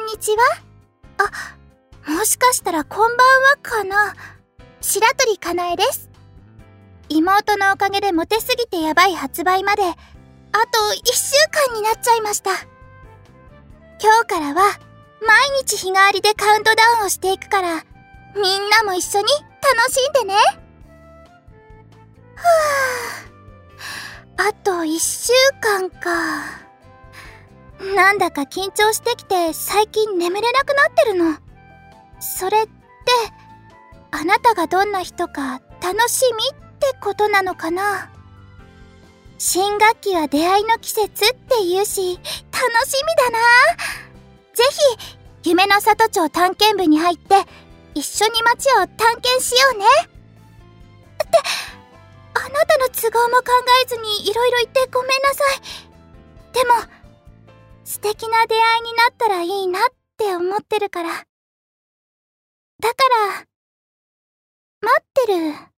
にちは。あ、もしかしたらこんばんはかな。白鳥かなえです。妹のおかげでモテすぎてやばい発売まで、あと1週間になっちゃいました。今日からは、毎日日替わりでカウントダウンをしていくから、みんなも一緒に楽しんでね。あと1週間か。なんだか緊張してきて最近眠れなくなってるの。それって、あなたがどんな人か楽しみってことなのかな。新学期は出会いの季節って言うし、楽しみだな。ぜひ、夢の里町探検部に入って、一緒に街を探検しようね。って、あなたの都合も考えずにいろいろ言ってごめんなさい。でも、素敵な出会いになったらいいなって思ってるから。だから、待ってる、ね。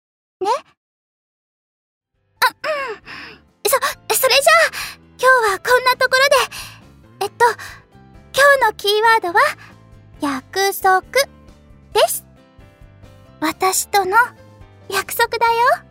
それじゃあ、今日はこんなところで、今日のキーワードは、約束です。私との約束だよ。